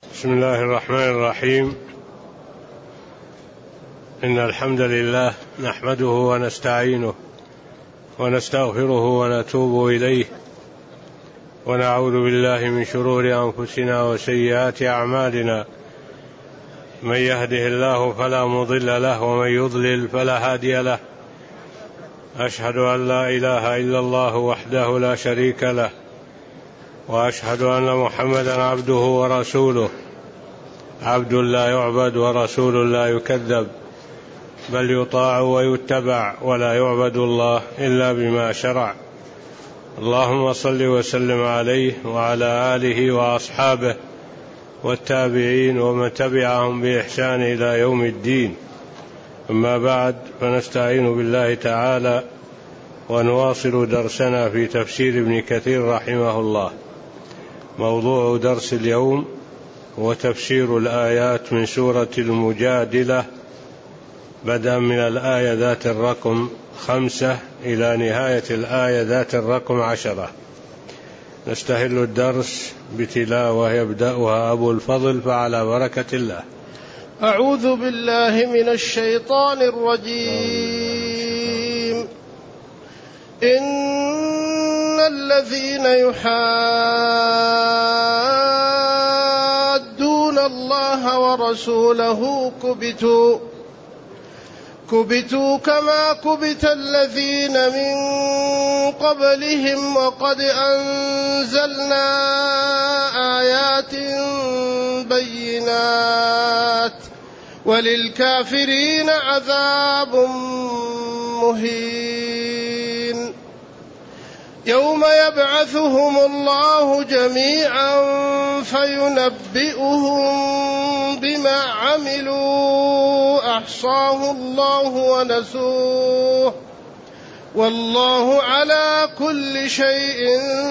بسم الله الرحمن الرحيم. إن الحمد لله نحمده ونستعينه ونستغفره ونتوب إليه، ونعوذ بالله من شرور أنفسنا وسيئات أعمالنا. من يهده الله فلا مضل له، ومن يضلل فلا هادي له. أشهد أن لا إله إلا الله وحده لا شريك له، وأشهد أن محمدا عبده ورسوله، عبد لا يعبد ورسول لا يكذب، بل يطاع ويتبع، ولا يعبد الله إلا بما شرع. اللهم صل وسلم عليه وعلى آله وأصحابه والتابعين ومن تبعهم بإحسان إلى يوم الدين. أما بعد، فنستعين بالله تعالى ونواصل درسنا في تفسير ابن كثير رحمه الله. موضوع درس اليوم هو تفسير الآيات من سورة المجادلة، بدءا من الآية ذات الرقم 5 إلى نهاية الآية ذات الرقم 10. نستهل الدرس بتلاوة يبدأها أبو الفضل، فعلى بركة الله. أعوذ بالله من الشيطان الرجيم. إن الذين يحادون الله ورسوله كبتوا كما كبت الذين من قبلهم، وقد أنزلنا آيات بينات، وللكافرين عذاب مهين. يوم يبعثهم الله جميعا فينبئهم بما عملوا، أحصاه الله ونسوه، والله على كل شيء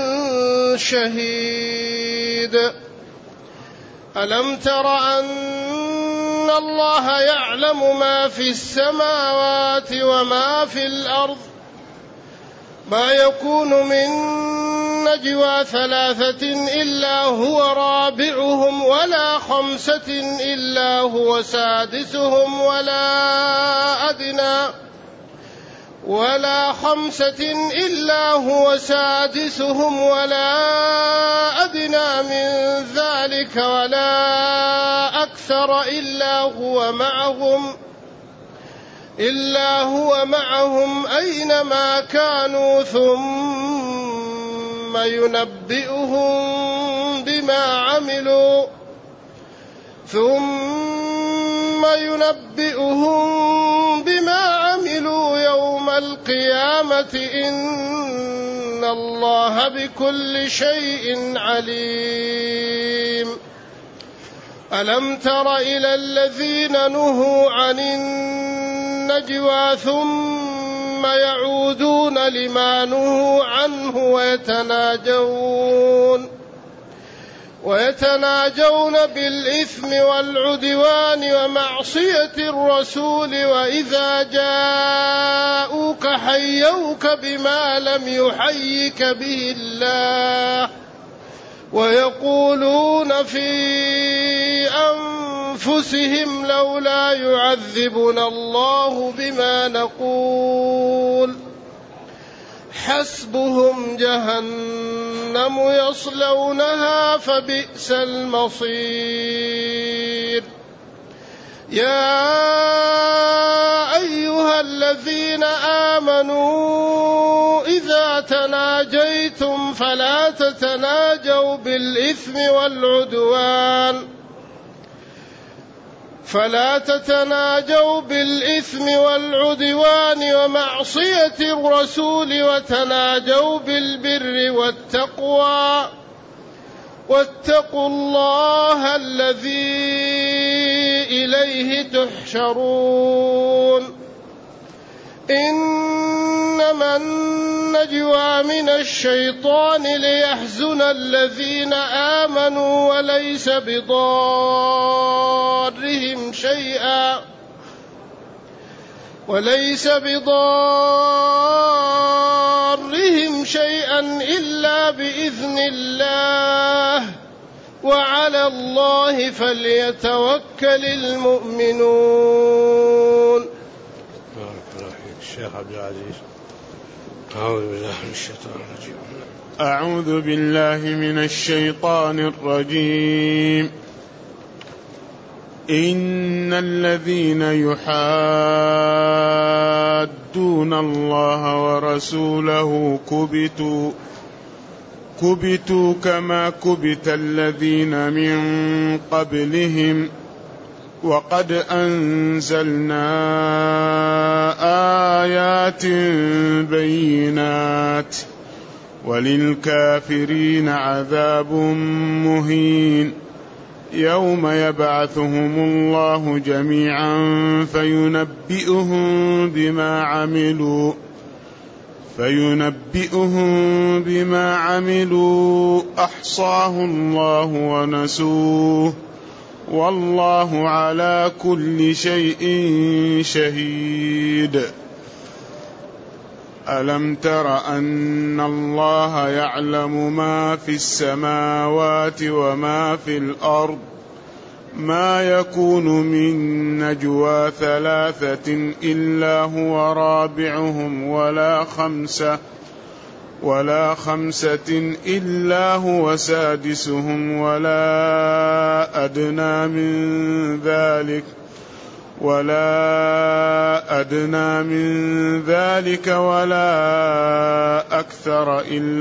شهيد. ألم تر أن الله يعلم ما في السماوات وما في الأرض؟ ما يكون من نجوى 3 إلا هو رابعهم، ولا 5 إلا هو سادسهم، ولا أدنى من ذلك، ولا أكثر إلا هو معهم أينما كانوا، ثم ينبئهم بما عملوا يوم القيامة، إن الله بكل شيء عليم. ألم تر إلى الذين نهوا عن النجوى ثم يعودون لما نهوا عنه، ويتناجون بالإثم والعدوان ومعصية الرسول، وإذا جاءوك حيوك بما لم يحيك به الله، ويقولون في أنفسهم لولا يعذبنا الله بما نقول، حسبهم جهنم يصلونها فبئس المصير. يا أيها الذين آمنوا إذا تناجيتم فلا تتناجوا بالإثم والعدوان ومعصية الرسول، وتناجوا بالبر والتقوى، واتقوا الله الذي إليه تحشرون. إنما النجوى من الشيطان ليحزن الذين آمنوا، وليس بضارهم شيئا إلا بإذن الله، وعلى وعلى الله فليتوكل المؤمنون. بارك الله فيك الشيخ عبد العزيز. أعوذ بالله من الشيطان الرجيم. أعوذ بالله من الشيطان الرجيم. إن الذين يحادون الله ورسوله كبتوا كما كبت الذين من قبلهم وقد أنزلنا آيات بينات وللكافرين عذاب مهين. يوم يبعثهم الله جميعا فينبئهم بما عملوا أحصاه الله ونسوه والله على كل شيء شهيد. ألم تر أن الله يعلم ما في السماوات وما في الأرض ما يكون من نجوى ثلاثة إلا هو رابعهم ولا خمسة إلا هو سادسهم ولا أدنى من ذلك ولا أكثر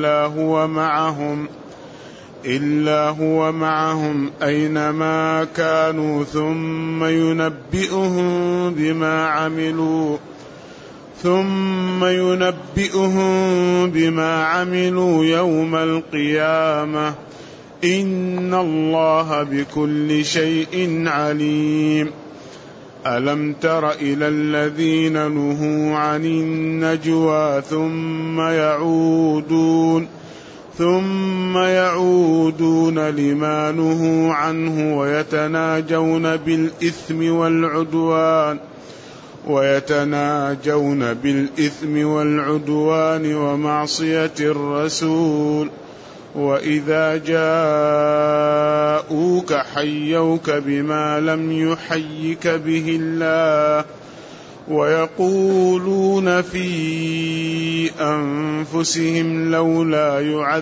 إلا هو معهم أينما كانوا ثم ينبئهم بما عملوا يوم القيامة إن الله بكل شيء عليم. ألم تر إلى الذين نهوا عن النجوى ثم يعودون لما نهوا عنه ويتناجون بالإثم والعدوان ومعصية الرسول وإذا جاءوك حيوك بما لم يحيك به الله ويقولون في أنفسهم لولا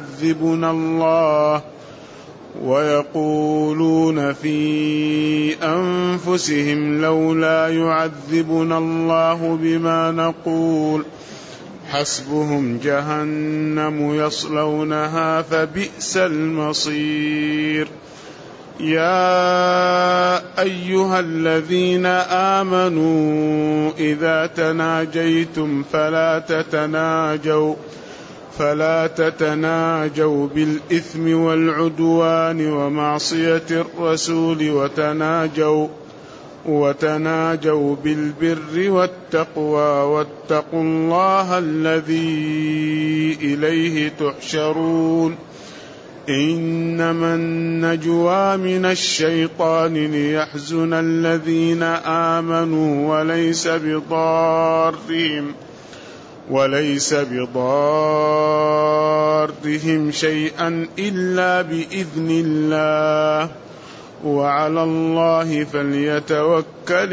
يعذبنا الله بما نقول حسبهم جهنم يصلونها فبئس المصير. يا أيها الذين آمنوا إذا تناجيتم فلا تتناجوا بالإثم والعدوان ومعصية الرسول وتناجوا بالبر والتقوى واتقوا الله الذي إليه تحشرون. إنما النجوى من الشيطان ليحزن الذين آمنوا وليس بضارهم شيئا إلا بإذن الله وعلى الله فليتوكل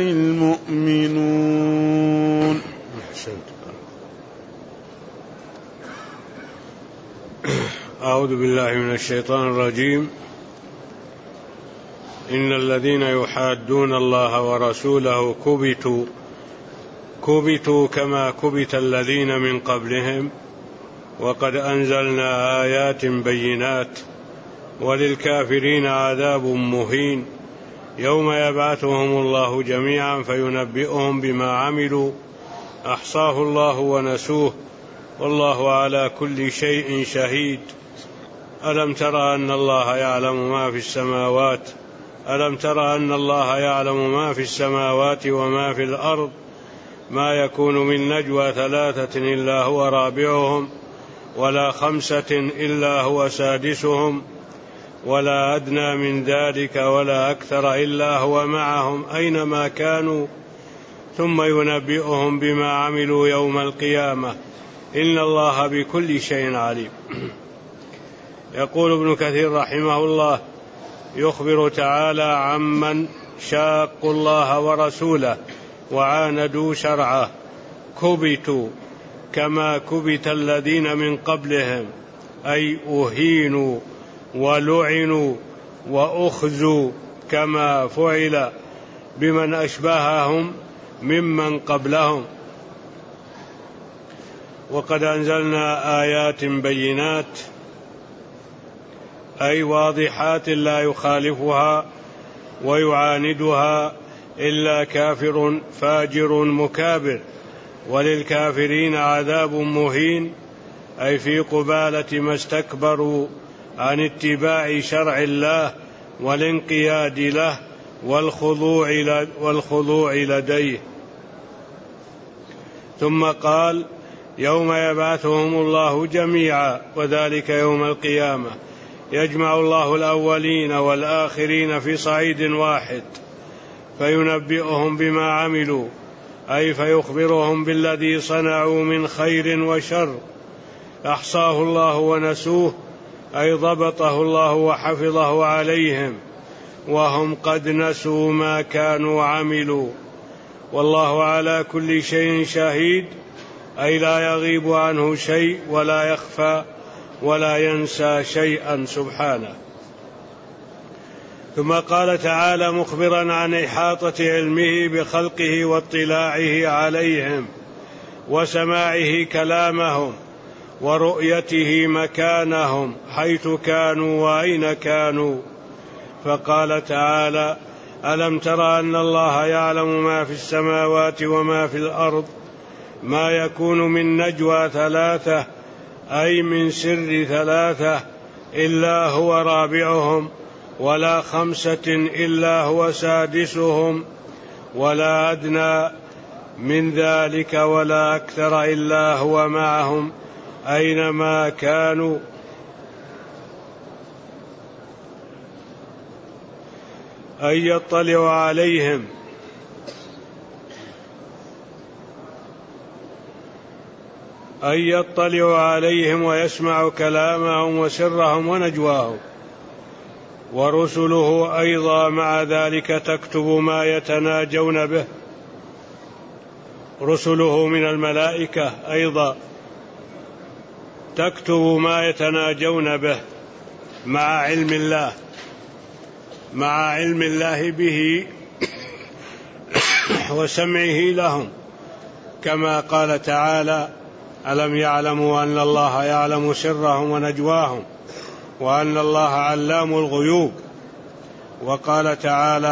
المؤمنون. أعوذ بالله من الشيطان الرجيم. إن الذين يحادون الله ورسوله كبتوا كما كبت الذين من قبلهم وقد أنزلنا آيات بينات وللكافرين عذاب مهين. يوم يبعثهم الله جميعا فينبئهم بما عملوا أحصاه الله ونسوه والله على كل شيء شهيد. ألم تر أن الله يعلم ما في السماوات وما في الأرض ما يكون من نجوى ثلاثة إلا هو رابعهم ولا خمسة إلا هو سادسهم ولا أدنى من ذلك ولا أكثر إلا هو معهم أينما كانوا ثم ينبئهم بما عملوا يوم القيامة إن الله بكل شيء عليم. يقول ابن كثير رحمه الله: يخبر تعالى عمن شاقوا الله ورسوله وعاندوا شرعه كبتوا كما كبت الذين من قبلهم، أي أهينوا ولعنوا وأخزوا كما فعل بمن أشبههم ممن قبلهم. وقد أنزلنا آيات بينات، أي واضحات لا يخالفها ويعاندها إلا كافر فاجر مكابر، وللكافرين عذاب مهين، أي في قبالة ما استكبروا عن اتباع شرع الله والانقياد له والخضوع لديه. ثم قال: يوم يبعثهم الله جميعا وذلك يوم القيامة، يجمع الله الأولين والآخرين في صعيد واحد فينبئهم بما عملوا، أي فيخبرهم بالذي صنعوا من خير وشر، أحصاه الله ونسوه، أي ضبطه الله وحفظه عليهم، وهم قد نسوا ما كانوا عملوا، والله على كل شيء شهيد، أي لا يغيب عنه شيء ولا يخفى ولا ينسى شيئا سبحانه. ثم قال تعالى مخبرا عن إحاطة علمه بخلقه واطلاعه عليهم وسماعه كلامهم ورؤيته مكانهم حيث كانوا وأين كانوا، فقال تعالى: ألم تر أن الله يعلم ما في السماوات وما في الأرض، ما يكون من نجوى ثلاثة، أي من سر ثلاثة، إلا هو رابعهم، ولا خمسة إلا هو سادسهم، ولا أدنى من ذلك ولا أكثر إلا هو معهم أينما كانوا. أن يطلع عليهم ويسمع كلامهم وسرهم ونجواهم. ورسله أيضا مع ذلك تكتب ما يتناجون به، رسله من الملائكة أيضا تكتب ما يتناجون به مع علم الله به وسمعه لهم، كما قال تعالى: ألم يعلموا أن الله يعلم سرهم ونجواهم وأن الله علام الغيوب. وقال تعالى: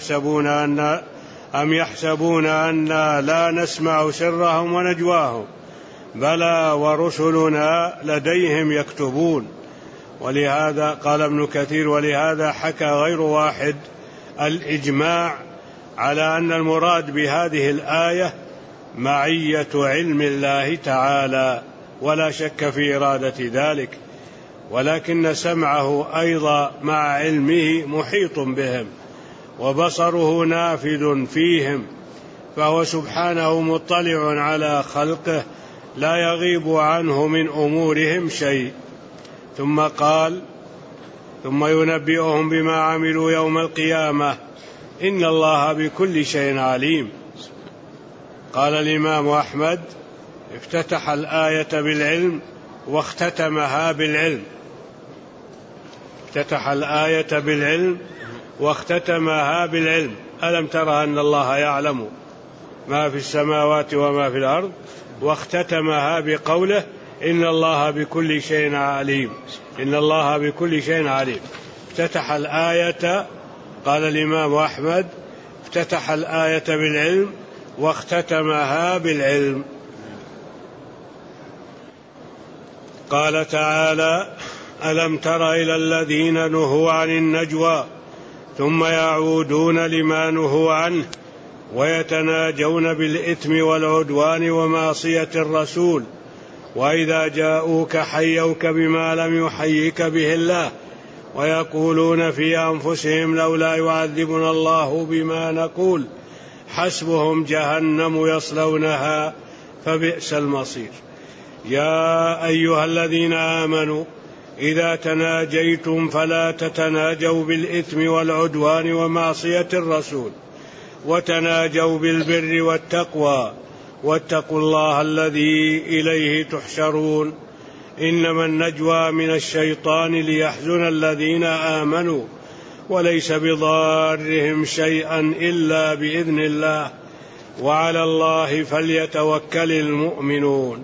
أم يحسبون أنا لا نسمع سرهم ونجواهم، بلى ورسلنا لديهم يكتبون. ولهذا قال ابن كثير: ولهذا حكى غير واحد الإجماع على أن المراد بهذه الآية معية علم الله تعالى، ولا شك في إرادة ذلك، ولكن سمعه أيضا مع علمه محيط بهم، وبصره نافذ فيهم، فهو سبحانه مطلع على خلقه لا يغيب عنه من أمورهم شيء. ثم قال: ثم ينبئهم بما عملوا يوم القيامة إن الله بكل شيء عليم. قال الإمام أحمد: افتتح الآية بالعلم واختتمها بالعلم، افتتح الآية بالعلم واختتمها بالعلم. ألم تر أن الله يعلم ما في السماوات وما في الأرض، واختتمها بقوله: إن الله بكل شيء عليم، إن الله بكل شيء عليم. افتتح الآية، قال الإمام أحمد: افتتح الآية بالعلم واختتمها بالعلم. قال تعالى: ألم تر إلى الذين نهوا عن النجوى ثم يعودون لما نهوا عنه ويتناجون بالإثم والعدوان ومعصية الرسول، وإذا جاءوك حيوك بما لم يحيك به الله، ويقولون في أنفسهم لولا يعذبنا الله بما نقول، حسبهم جهنم يصلونها فبئس المصير. يا أيها الذين آمنوا إذا تناجيتم فلا تتناجوا بالإثم والعدوان ومعصية الرسول، وتناجوا بالبر والتقوى، واتقوا الله الذي إليه تحشرون. إنما النجوى من الشيطان ليحزن الذين آمنوا وليس بضارهم شيئا إلا بإذن الله، وعلى الله فليتوكل المؤمنون.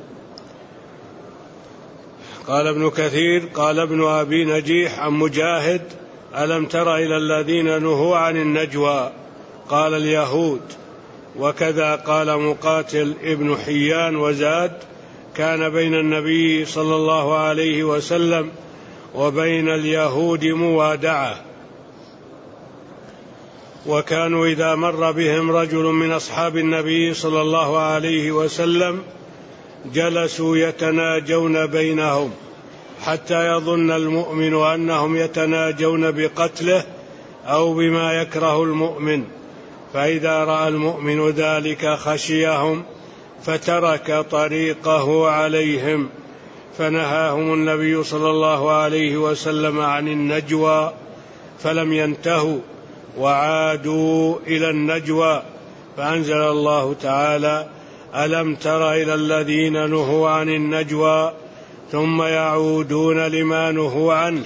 قال ابن كثير قال ابن أبي نجيح عن مجاهد: ألم تر إلى الذين نهوا عن النجوى؟ قال: اليهود. وكذا قال مقاتل ابن حيان وزاد: كان بين النبي صلى الله عليه وسلم وبين اليهود موادعة، وكانوا إذا مر بهم رجل من أصحاب النبي صلى الله عليه وسلم جلسوا يتناجون بينهم حتى يظن المؤمن أنهم يتناجون بقتله أو بما يكره المؤمن، فإذا رأى المؤمن ذلك خشيهم فترك طريقه عليهم، فنهاهم النبي صلى الله عليه وسلم عن النجوى فلم ينتهوا وعادوا إلى النجوى، فأنزل الله تعالى: ألم تر إلى الذين نهوا عن النجوى ثم يعودون لما نهوا عنه.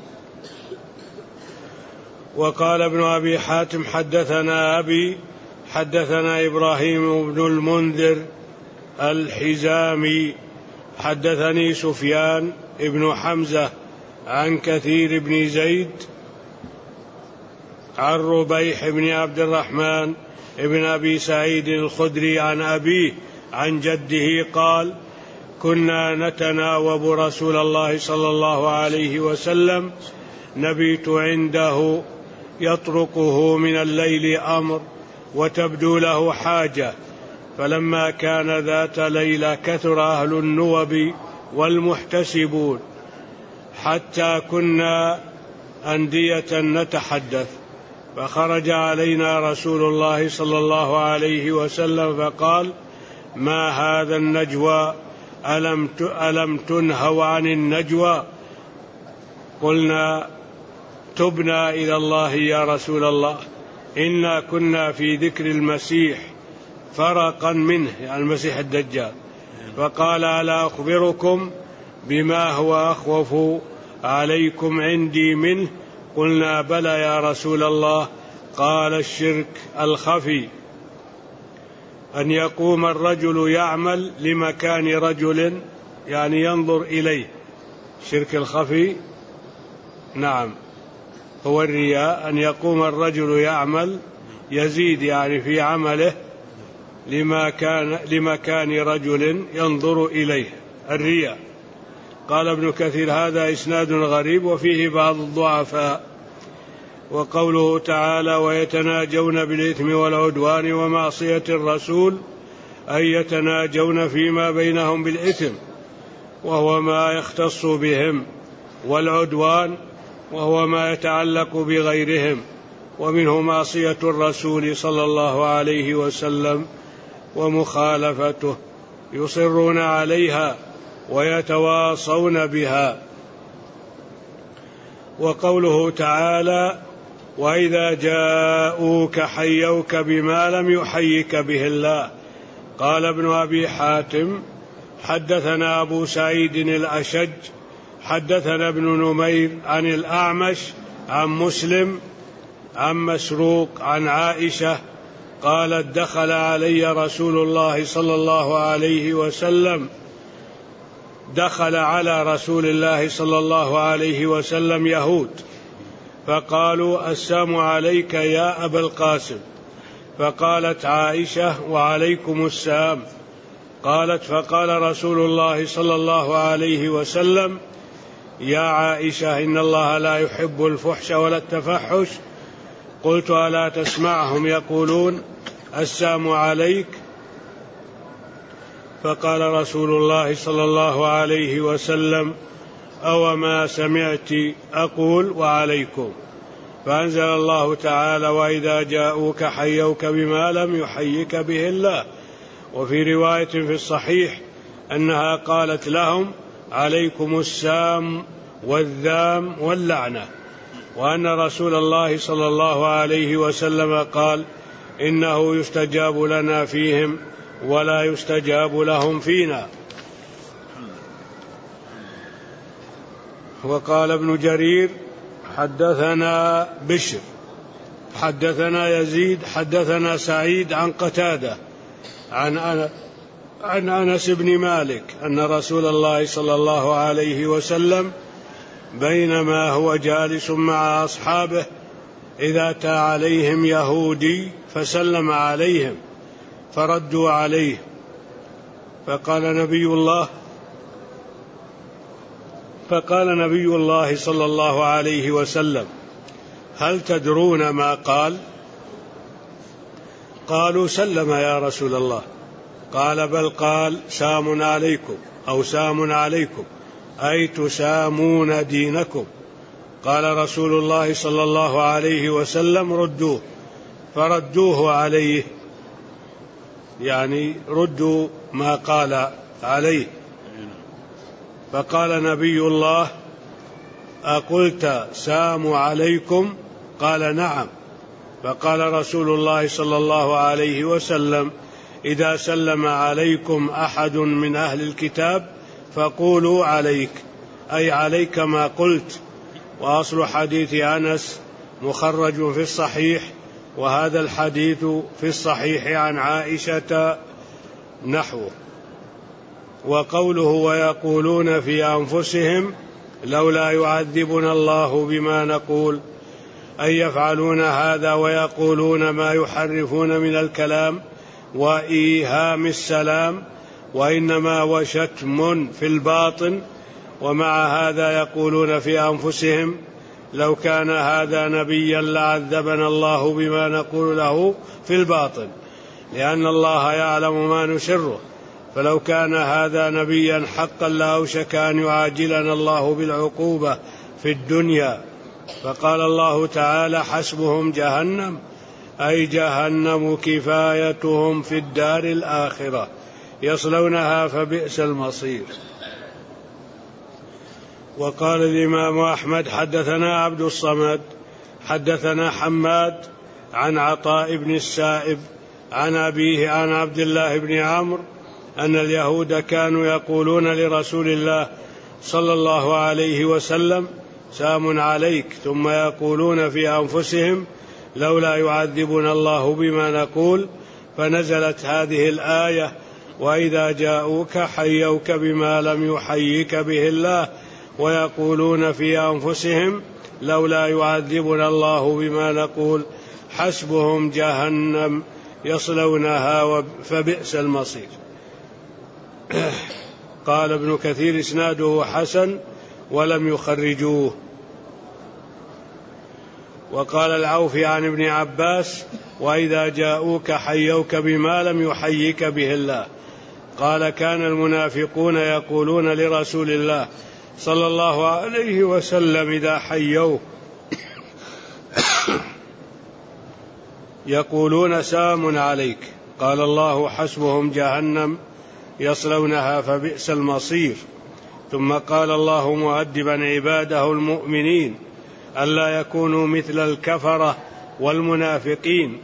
وقال ابن أبي حاتم: حدثنا أبي حدثنا إبراهيم بن المنذر الحزامي حدثني سفيان ابن حمزة عن كثير بن زيد عن ربيح بن عبد الرحمن ابن أبي سعيد الخدري عن أبيه عن جده قال: كنا نتناوب رسول الله صلى الله عليه وسلم، نبيت عنده يطرقه من الليل أمر وتبدو له حاجة، فلما كان ذات ليلة كثر أهل النوب والمحتسبون حتى كنا أندية نتحدث، فخرج علينا رسول الله صلى الله عليه وسلم فقال: ما هذا النجوى؟ ألم تنهوا عن النجوى؟ قلنا: تبنا إلى الله يا رسول الله، إنا كنا في ذكر المسيح فرقا منه، يعني المسيح الدجال. فقال: ألا أخبركم بما هو أخوف عليكم عندي منه؟ قلنا: بلى يا رسول الله. قال: الشرك الخفي، أن يقوم الرجل يعمل لمكان رجل، يعني ينظر إليه. الشرك الخفي نعم هو الرياء، أن يقوم الرجل يعمل يزيد يعني في عمله لمكان رجل ينظر إليه، الرياء. قال ابن كثير: هذا إسناد غريب وفيه بعض الضعفاء. وقوله تعالى: ويتناجون بالإثم والعدوان ومعصية الرسول، أي يتناجون فيما بينهم بالإثم وهو ما يختص بهم، والعدوان وهو ما يتعلق بغيرهم، ومنه معصية الرسول صلى الله عليه وسلم ومخالفته، يصرون عليها ويتواصون بها. وقوله تعالى: وإذا جاءوك حيوك بما لم يحيك به الله. قال ابن أبي حاتم: حدثنا أبو سعيد الأشج حدثنا ابن نمير عن الأعمش عن مسلم عن مسروق عن عائشة قالت: دخل علي رسول الله صلى الله عليه وسلم، دخل على رسول الله صلى الله عليه وسلم يهود، فقالوا: السلام عليك يا أبا القاسم. فقالت عائشة: وعليكم السلام. قالت: فقال رسول الله صلى الله عليه وسلم: يا عائشة، إن الله لا يحب الفحش ولا التفحش. قلت: ألا تسمعهم يقولون السلام عليك؟ فقال رسول الله صلى الله عليه وسلم: أوما سمعت أقول وعليكم؟ فأنزل الله تعالى: وإذا جاءوك حيوك بما لم يحيك به الله. وفي رواية في الصحيح أنها قالت لهم: عليكم السام والذام واللعنة، وأن رسول الله صلى الله عليه وسلم قال: إنه يستجاب لنا فيهم ولا يستجاب لهم فينا. وقال ابن جرير: حدثنا بشر حدثنا يزيد حدثنا سعيد عن قتادة عن أنس بن مالك أن رسول الله صلى الله عليه وسلم بينما هو جالس مع أصحابه إذا أتى عليهم يهودي فسلم عليهم فردوا عليه، فقال نبي الله صلى الله عليه وسلم: هل تدرون ما قال؟ قالوا: سلم يا رسول الله. قال: بل قال: سام عليكم أو سام عليكم، أي تسامون دينكم. قال رسول الله صلى الله عليه وسلم: ردوه. فردوه عليه، يعني ردوا ما قال عليه. فقال نبي الله: أقلت سام عليكم؟ قال: نعم. فقال رسول الله صلى الله عليه وسلم: إذا سلم عليكم أحد من أهل الكتاب فقولوا عليك، أي عليك ما قلت. وأصل حديث أنس مخرج في الصحيح، وهذا الحديث في الصحيح عن عائشة نحوه. وقوله: ويقولون في أنفسهم لولا يعذبنا الله بما نقول، أي يفعلون هذا ويقولون ما يحرفون من الكلام وإيهام السلام، وإنما هو شتم في الباطن. ومع هذا يقولون في أنفسهم لو كان هذا نبيا لعذبنا الله بما نقول له في الباطن، لأن الله يعلم ما نسره، فلو كان هذا نبيا حقا لأوشك أن يعاجلنا الله بالعقوبة في الدنيا. فقال الله تعالى: حسبهم جهنم، أي جهنم كفايتهم في الدار الآخرة، يصلونها فبئس المصير. وقال الإمام أحمد: حدثنا عبد الصمد حدثنا حماد عن عطاء بن السائب عن أبيه عن عبد الله بن عمرو أن اليهود كانوا يقولون لرسول الله صلى الله عليه وسلم: سام عليك، ثم يقولون في أنفسهم لولا يعذبنا الله بما نقول، فنزلت هذه الآية: وإذا جاءوك حيوك بما لم يحيك به الله، ويقولون في أنفسهم لولا يعذبنا الله بما نقول، حسبهم جهنم يصلونها فبئس المصير. قال ابن كثير: إسناده حسن ولم يخرجوه. وقال العوفي عن ابن عباس: وإذا جاءوك حيوك بما لم يحيك به الله. قال: كان المنافقون يقولون لرسول الله صلى الله عليه وسلم إذا حيوه يقولون: سام عليك. قال الله: حسبهم جهنم يصلونها فبئس المصير. ثم قال الله مؤدبا عباده المؤمنين ألا يكونوا مثل الكفرة والمنافقين: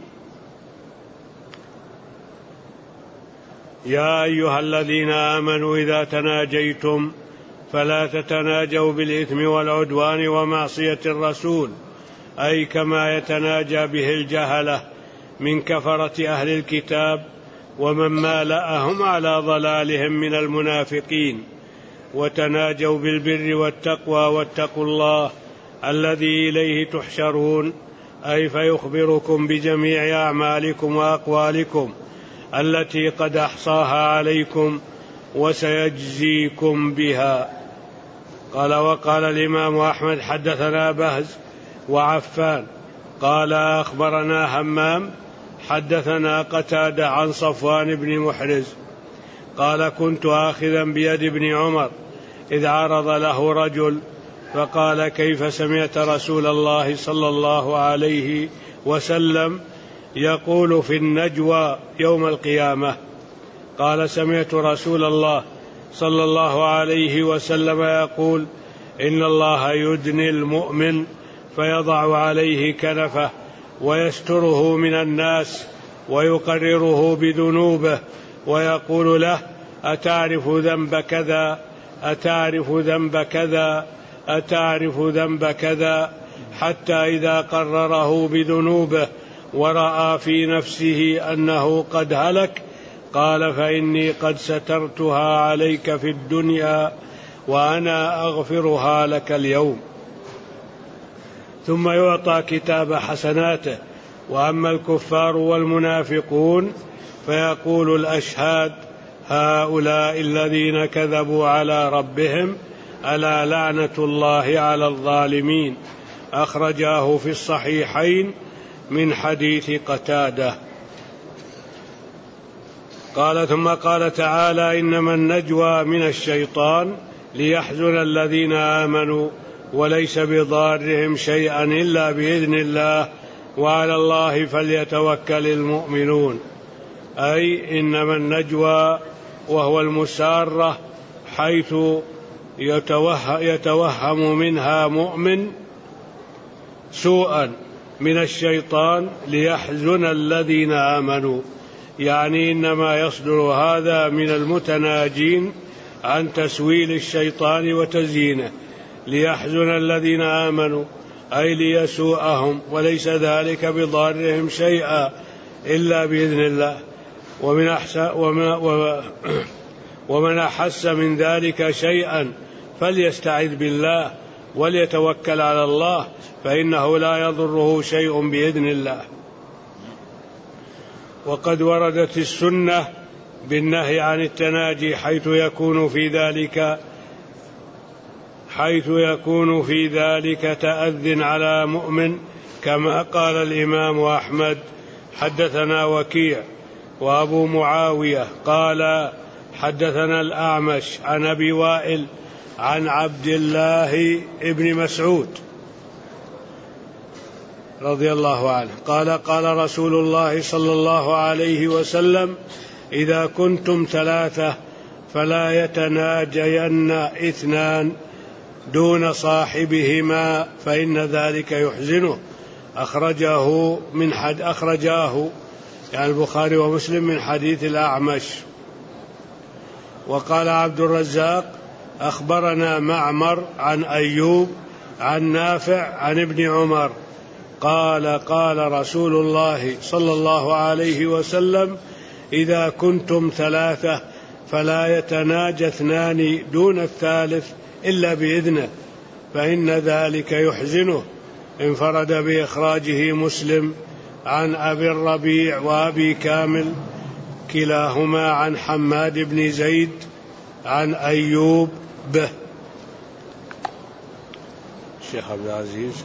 يا أيها الذين آمنوا إذا تناجيتم فلا تتناجوا بالإثم والعدوان ومعصية الرسول، أي كما يتناجى به الجهلة من كفرة أهل الكتاب ومن مالأهم على ضلالهم من المنافقين. وتناجوا بالبر والتقوى واتقوا الله الذي إليه تحشرون، أي فيخبركم بجميع أعمالكم وأقوالكم التي قد أحصاها عليكم وسيجزيكم بها. قال: وقال الإمام أحمد: حدثنا بهز وعفان قال: أخبرنا همام حدثنا قتادة عن صفوان بن محرز قال: كنت آخذا بيد ابن عمر إذ عرض له رجل فقال: كيف سمعت رسول الله صلى الله عليه وسلم يقول في النجوى يوم القيامة؟ قال: سمعت رسول الله صلى الله عليه وسلم يقول: إن الله يدني المؤمن فيضع عليه كنفه ويستره من الناس ويقرره بذنوبه ويقول له: أتعرف ذنب كذا، أتعرف ذنب كذا، أتعرف ذنب كذا، حتى إذا قرره بذنوبه ورأى في نفسه أنه قد هلك قال: فإني قد سترتها عليك في الدنيا وأنا أغفرها لك اليوم. ثم يعطى كتاب حسناته. وأما الكفار والمنافقون فيقول الأشهاد: هؤلاء الذين كذبوا على ربهم ألا لعنة الله على الظالمين. أخرجاه في الصحيحين من حديث قتادة. قال: ثم قال تعالى: إنما النجوى من الشيطان ليحزن الذين آمنوا وليس بضارهم شيئا إلا بإذن الله وعلى الله فليتوكل المؤمنون. أي إنما النجوى وهو المسارة حيث يتوهم منها مؤمن سوءا من الشيطان ليحزن الذين آمنوا، يعني إنما يصدر هذا من المتناجين عن تسويل الشيطان وتزيينه، ليحزن الذين آمنوا أي ليسوءهم، وليس ذلك بضارهم شيئا إلا بإذن الله. ومن أحس من ذلك شيئا فليستعذ بالله وليتوكل على الله فإنه لا يضره شيء بإذن الله. وقد وردت السنة بالنهي عن التناجي حيث يكون في ذلك تأذٍ على مؤمن، كما قال الإمام أحمد: حدثنا وكيع وأبو معاوية قال حدثنا الأعمش عن أبي وائل عن عبد الله بن مسعود رضي الله عنه قال: قال رسول الله صلى الله عليه وسلم: إذا كنتم ثلاثة فلا يتناجين اثنان دون صاحبهما فإن ذلك يحزنه. أخرجاه يعني البخاري ومسلم من حديث الأعمش. وقال عبد الرزاق: أخبرنا معمر عن أيوب عن نافع عن ابن عمر قال: قال رسول الله صلى الله عليه وسلم: إذا كنتم ثلاثة فلا يتناجى اثنان دون الثالث إلا بإذنه فإن ذلك يحزنه. انفرد بإخراجه مسلم عن أبي الربيع وأبي كامل كلاهما عن حماد بن زيد عن أيوب به. الشيخ عبد العزيز.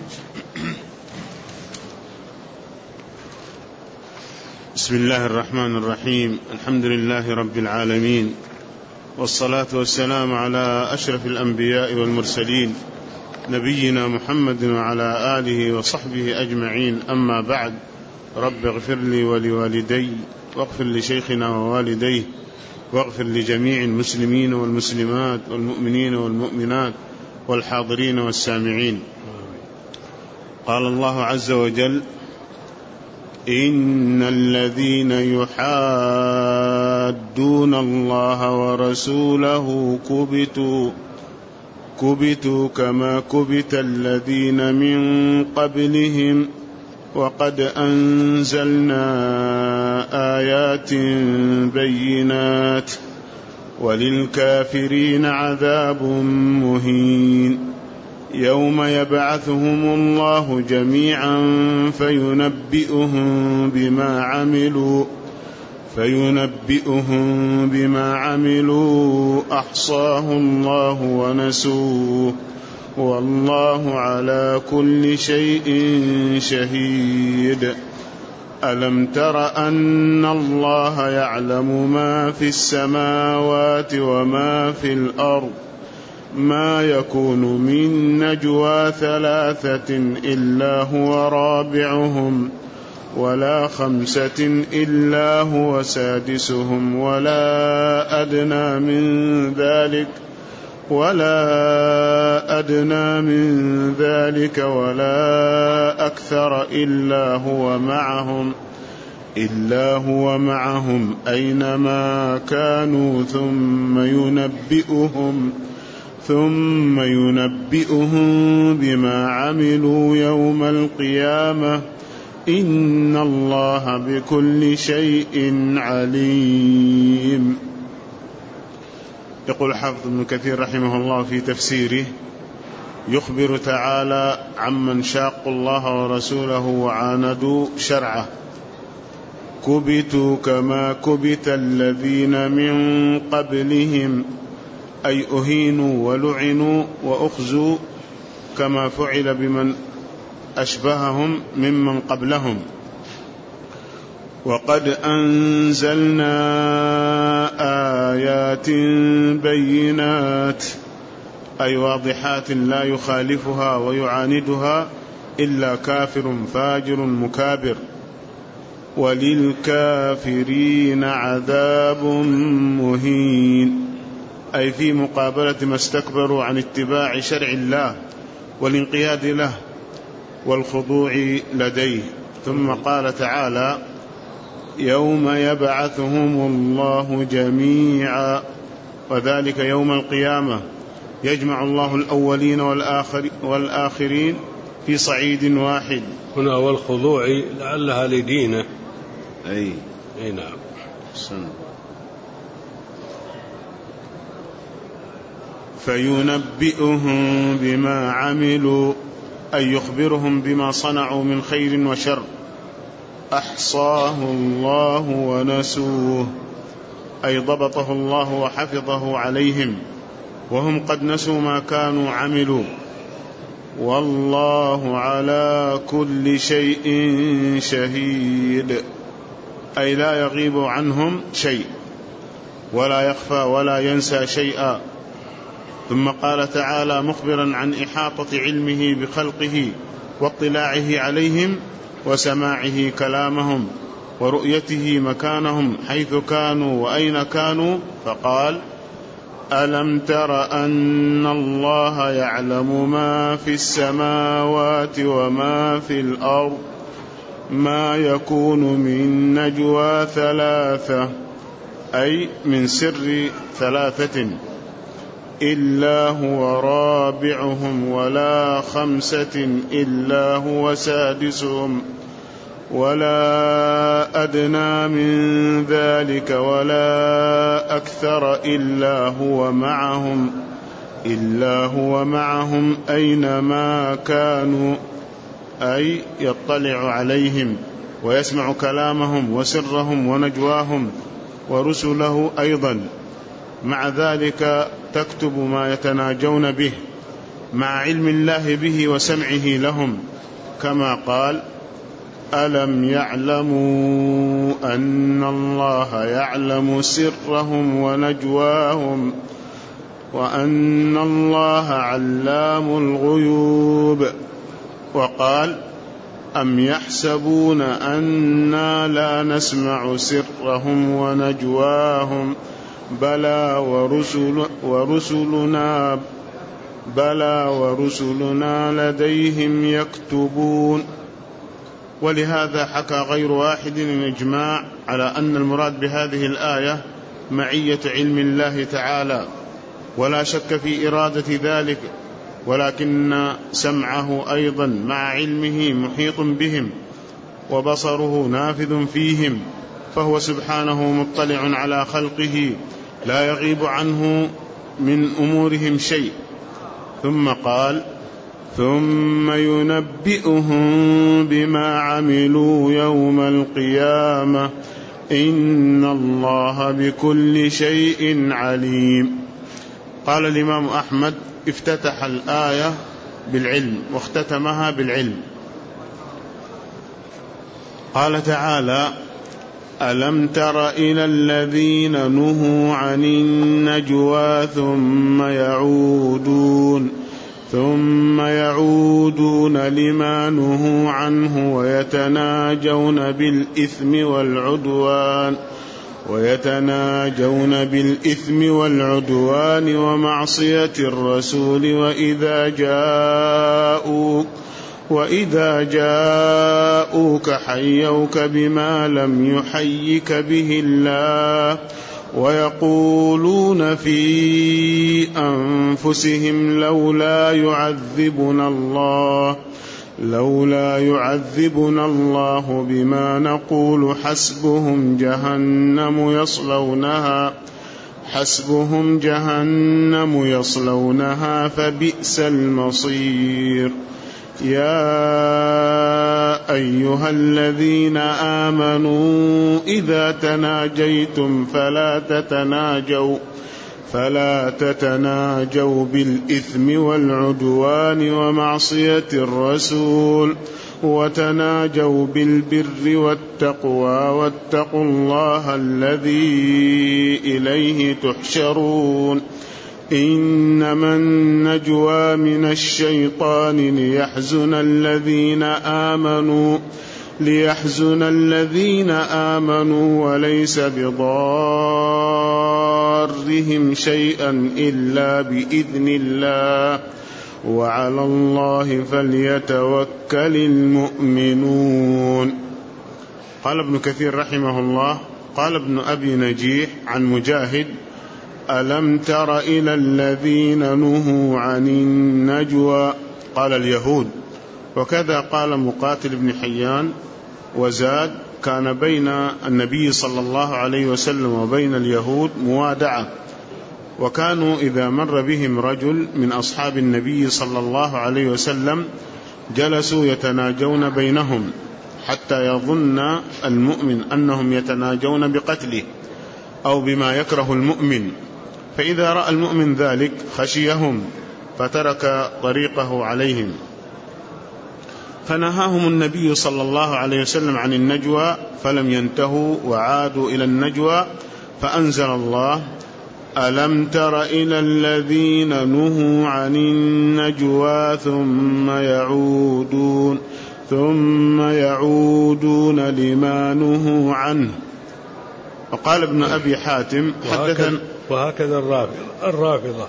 بسم الله الرحمن الرحيم. الحمد لله رب العالمين، والصلاة والسلام على أشرف الأنبياء والمرسلين نبينا محمد وعلى آله وصحبه أجمعين. أما بعد، رب اغفر لي ولوالدي واغفر لشيخنا ووالديه واغفر لجميع المسلمين والمسلمات والمؤمنين والمؤمنات والحاضرين والسامعين. قال الله عز وجل: إن الذين يحادون الله ورسوله كبتوا كما كبت الذين من قبلهم وقد أنزلنا آيات بينات وللكافرين عذاب مهين. يوم يبعثهم الله جميعا فينبئهم بما عملوا أحصاه الله ونسوه والله على كل شيء شهيد. ألم تر أن الله يعلم ما في السماوات وما في الأرض ما يكون من نجوى ثلاثة إلا هو رابعهم ولا خمسة إلا هو سادسهم ولا أدنى من ذلك ولا أدنى من ذلك ولا أكثر إلا هو معهم أينما كانوا ثم ينبئهم بما عملوا يوم القيامة إن الله بكل شيء عليم. يقول حافظ ابن كثير رحمه الله في تفسيره: يخبر تعالى عمن شاقوا الله ورسوله وعاندوا شرعه: كبتوا كما كبت الذين من قبلهم، أي أهينوا ولعنوا وأخزوا كما فعل بمن أشبههم ممن قبلهم. وقد أنزلنا آيات بينات، أي واضحات لا يخالفها ويعاندها إلا كافر فاجر مكابر. وللكافرين عذاب مهين، أي في مقابلة ما استكبروا عن اتباع شرع الله والانقياد له والخضوع لديه. ثم قال تعالى: يوم يبعثهم الله جميعا، وذلك يوم القيامة يجمع الله الأولين والآخرين في صعيد واحد. هنا والخضوع لعلها لدينه. أي نعم. فينبئهم بما عملوا، أي يخبرهم بما صنعوا من خير وشر. أحصاه الله ونسوه، أي ضبطه الله وحفظه عليهم وهم قد نسوا ما كانوا عملوا. والله على كل شيء شهيد، أي لا يغيب عنهم شيء ولا يخفى ولا ينسى شيئا. ثم قال تعالى مخبرا عن إحاطة علمه بخلقه واطلاعه عليهم وسماعه كلامهم ورؤيته مكانهم حيث كانوا وأين كانوا، فقال: ألم تر أن الله يعلم ما في السماوات وما في الأرض، ما يكون من نجوى ثلاثة، أي من سر ثلاثة، إلا هو رابعهم ولا خمسة إلا هو سادسهم ولا أدنى من ذلك ولا أكثر إلا هو معهم أينما كانوا، أي يطلع عليهم ويسمع كلامهم وسرهم ونجواهم ورسله أيضا. مع ذلك تكتب ما يتناجون به مع علم الله به وسمعه لهم، كما قال: ألم يعلموا أن الله يعلم سرهم ونجواهم وأن الله علام الغيوب. وقال: أم يحسبون أنا لا نسمع سرهم ونجواهم بلى ورسلنا لديهم يكتبون. ولهذا حكى غير واحد الإجماع على أن المراد بهذه الآية معية علم الله تعالى، ولا شك في إرادة ذلك، ولكن سمعه أيضا مع علمه محيط بهم وبصره نافذ فيهم، فهو سبحانه مطلع على خلقه لا يغيب عنه من أمورهم شيء. ثم قال: ثم ينبئهم بما عملوا يوم القيامة إن الله بكل شيء عليم. قال الإمام أحمد: افتتح الآية بالعلم واختتمها بالعلم. قال تعالى: ألم تر إلى الذين نهوا عن النجوى ثم يعودون لما نهوا عنه ويتناجون بالإثم والعدوان ويتناجون بالإثم والعدوان ومعصية الرسول وإذا جاءوك حيوك بما لم يحيك به الله ويقولون في أنفسهم لولا يعذبنا الله بما نقول حسبهم جهنم يصلونها فبئس المصير. يا أيها الذين آمنوا إذا تناجيتم فلا تتناجوا بالإثم والعدوان ومعصية الرسول وتناجوا بالبر والتقوى واتقوا الله الذي إليه تحشرون. إنما النجوى من الشيطان ليحزن الذين آمنوا وليس بضارهم شيئا إلا بإذن الله وعلى الله فليتوكل المؤمنون. قال ابن كثير رحمه الله: قال ابن أبي نجيح عن مجاهد: ألم تر إلى الذين نهوا عن النجوى؟ قال اليهود. وكذا قال مقاتل بن حيان وزاد: كان بين النبي صلى الله عليه وسلم وبين اليهود موادعة، وكانوا إذا مر بهم رجل من أصحاب النبي صلى الله عليه وسلم جلسوا يتناجون بينهم حتى يظن المؤمن أنهم يتناجون بقتله أو بما يكره المؤمن، فإذا رأى المؤمن ذلك خشيهم فترك طريقه عليهم، فنهاهم النبي صلى الله عليه وسلم عن النجوى فلم ينتهوا وعادوا إلى النجوى، فأنزل الله: ألم تر إلى الذين نهوا عن النجوى ثم يعودون لما نهوا عنه. وقال ابن أبي حاتم: وهكذا الرافضة،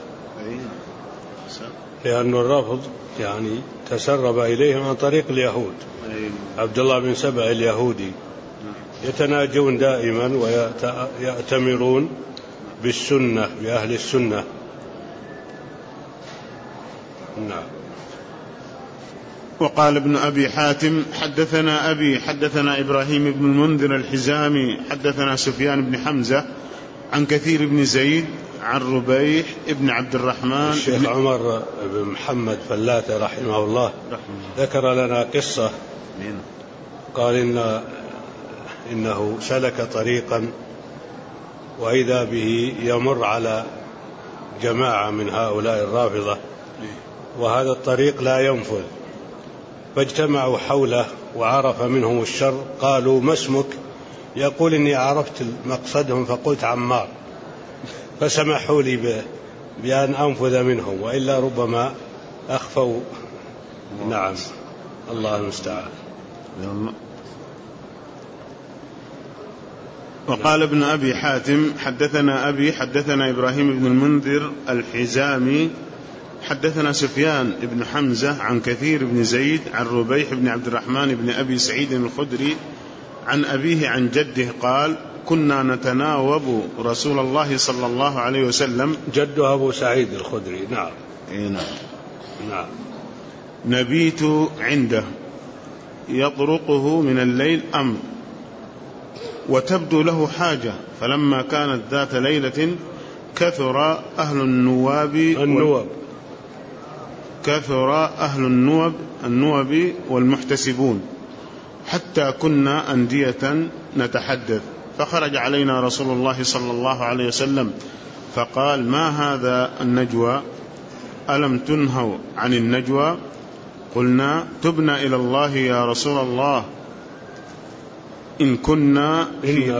لأن الرافض يعني تسرب إليهم عن طريق اليهود. عبد الله بن سبأ اليهودي يتناجون دائما ويأتمرون بالسنة بأهل السنة. نعم. وقال ابن أبي حاتم: حدثنا إبراهيم بن المنذر الحزامي حدثنا سفيان بن حمزة عن كثير بن زيد عن ربيح ابن عبد الرحمن. الشيخ عمر بن محمد فلاتة رحمه الله ذكر لنا قصة، قال إنه سلك طريقا وإذا به يمر على جماعة من هؤلاء الرافضة، وهذا الطريق لا ينفذ، فاجتمعوا حوله وعرف منهم الشر. قالوا: ما اسمك؟ يقول: إني عرفت مقصدهم فقلت عمار، فسمحوا لي بأن أنفذ منهم، وإلا ربما أخفوا. نعم، الله المستعان. وقال ابن أبي حاتم: حدثنا إبراهيم بن المنذر الحزامي حدثنا سفيان بن حمزة عن كثير بن زيد عن ربيح بن عبد الرحمن بن أبي سعيد الخدري عن أبيه عن جده قال: كنا نتناوب رسول الله صلى الله عليه وسلم. جده أبو سعيد الخدري. نعم. نعم. نبيت عنده يطرقه من الليل أمر وتبدو له حاجة، فلما كانت ذات ليلة كثر أهل النوب والمحتسبون حتى كنا أندية نتحدث، فخرج علينا رسول الله صلى الله عليه وسلم فقال: ما هذا النجوى؟ ألم تنهوا عن النجوى؟ قلنا: تبنا إلى الله يا رسول الله، إن كنا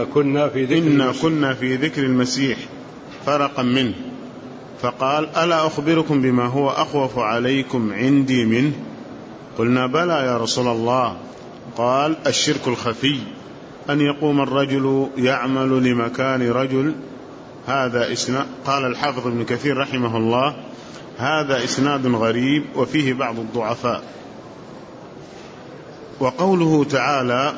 في ذكر المسيح فرقا منه. فقال: ألا أخبركم بما هو أخوف عليكم عندي منه؟ قلنا: بلى يا رسول الله. قال: الشرك الخفي أن يقوم الرجل يعمل لمكان رجل. هذا إسناد، قال الحافظ ابن كثير رحمه الله: هذا إسناد غريب وفيه بعض الضعفاء. وقوله تعالى: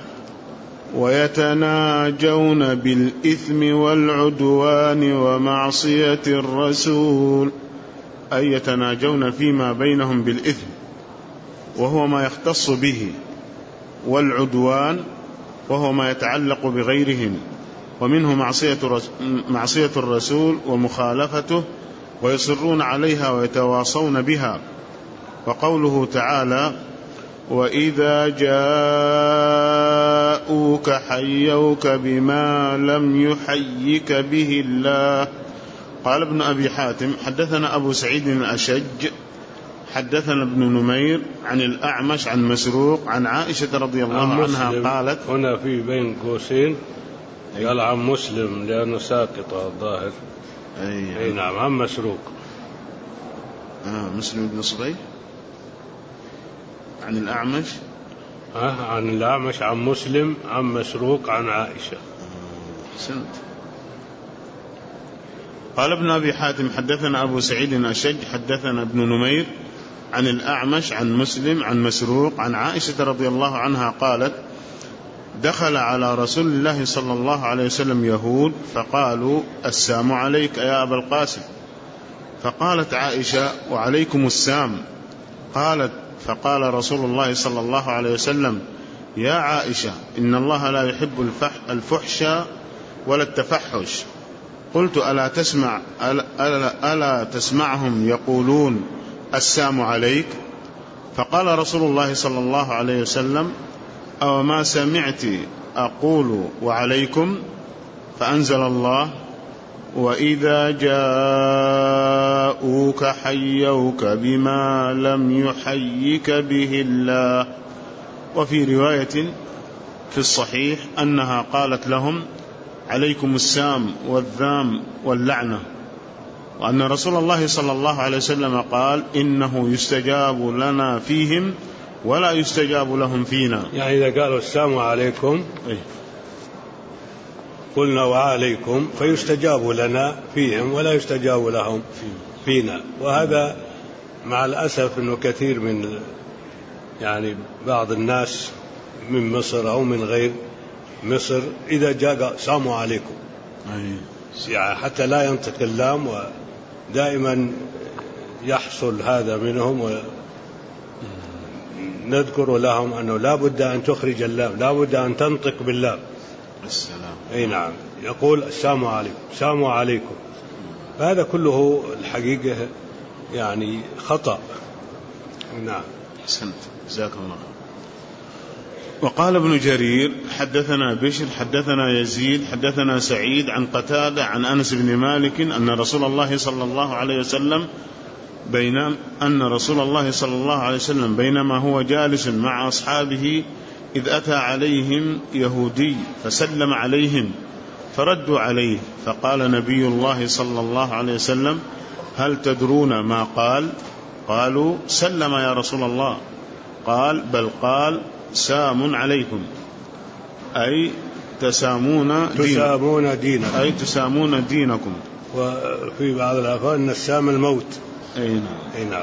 ويتناجون بالإثم والعدوان ومعصية الرسول، أي يتناجون فيما بينهم بالإثم وهو ما يختص به، والعدوان وهو ما يتعلق بغيرهم، ومنه معصية الرسول ومخالفته، ويصرون عليها ويتواصون بها. وقوله تعالى: وإذا جاءوك حيوك بما لم يحيك به الله. قال ابن أبي حاتم: حدثنا أبو سعيد الأشج حدثنا ابن نمير عن الأعمش عن مسروق عن عائشة رضي الله عنها قالت. هنا في بين قوسين قال عن مسلم لأنه ساقط الظاهر. أي نعم، عن مسروق. مسلم بن صبيح عن الأعمش عن الأعمش عن مسلم عن مسروق عن عائشة. سنت. قال ابن أبي حاتم: حدثنا أبو سعيد الأشج حدثنا ابن نمير عن الأعمش عن مسلم عن مسروق عن عائشة رضي الله عنها قالت: دخل على رسول الله صلى الله عليه وسلم يهود فقالوا: السام عليك يا أبا القاسم. فقالت عائشة: وعليكم السام. قالت: فقال رسول الله صلى الله عليه وسلم: يا عائشة، إن الله لا يحب الفحش ولا التفحش. قلت: ألا تسمعهم يقولون السام عليك؟ فقال رسول الله صلى الله عليه وسلم: أو ما سمعت أقول وعليكم؟ فأنزل الله: وإذا جاءوك حيوك بما لم يحيك به الله. وفي رواية في الصحيح أنها قالت لهم: عليكم السام والذام واللعنة. وأن رسول الله صلى الله عليه وسلم قال: إنه يستجاب لنا فيهم ولا يستجاب لهم فينا. يعني إذا قالوا السلام عليكم قلنا وعليكم فيستجاب لنا فيهم ولا يستجاب لهم فينا. وهذا مع الأسف أنه كثير من يعني بعض الناس من مصر أو من غير مصر إذا جاء السلام عليكم يعني حتى لا ينطق اللام، ودائما يحصل هذا منهم. ونذكر لهم أنه لا بد أن تخرج اللام، لا بد أن تنطق باللام. السلام. أي نعم، يقول السلام عليكم، السلام عليكم. فهذا كله الحقيقة يعني خطأ. نعم. أحسنت، جزاك الله. وقال ابن جرير: حدثنا بشر حدثنا يزيد حدثنا سعيد عن قتادة عن أنس بن مالك أن رسول الله صلى الله عليه وسلم بينما هو جالس مع أصحابه إذ أتى عليهم يهودي فسلم عليهم فردوا عليه، فقال نبي الله صلى الله عليه وسلم: هل تدرون ما قال؟ قالوا: سلم يا رسول الله. قال: بل قال: سام عليكم، أي تسامون دينكم، أي تسامون دينكم. وفي بعض الألفاظ أن السام الموت. أي نعم.